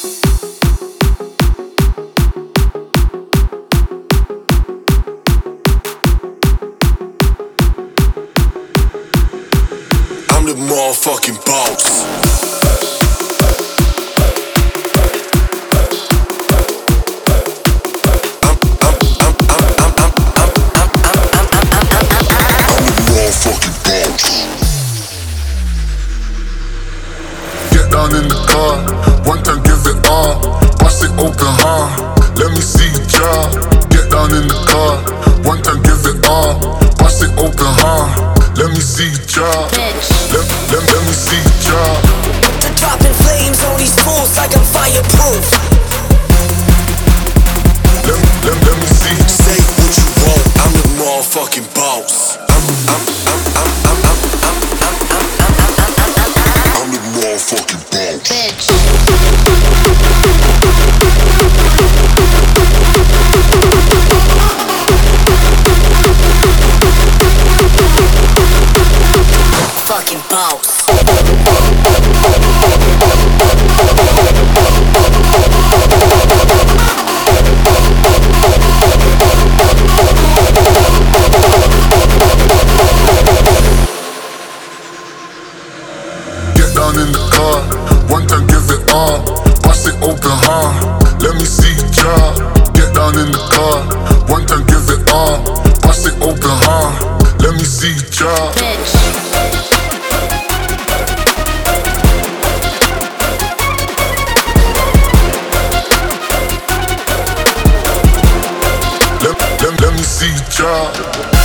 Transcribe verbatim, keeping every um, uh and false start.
I'm the motherfucking boss. Get down in the car, one time give it all. Bust it open, huh? Let me see you jaw. Get down in the car, one time give it all. Bust it open, huh? Let me see you jaw. Let, let, let me see you jaw. They're dropping flames on these fools like I'm fireproof. Let, let, let me see you. Say what you want, I'm the motherfucking boss. I'm, I'm, I'm, I'm, I'm, I'm, I'm, I'm, I'm, I'm, I'm, I'm, I'm the motherfucking boss. Bitch. Fucking boss. Get down in the car, one time give it all. Bust it open, huh? Let me see you jaw. Get down in the car, one time give it all. Bust it open, huh? Let me see you jaw. Bitch. Let, let, let me see you jaw.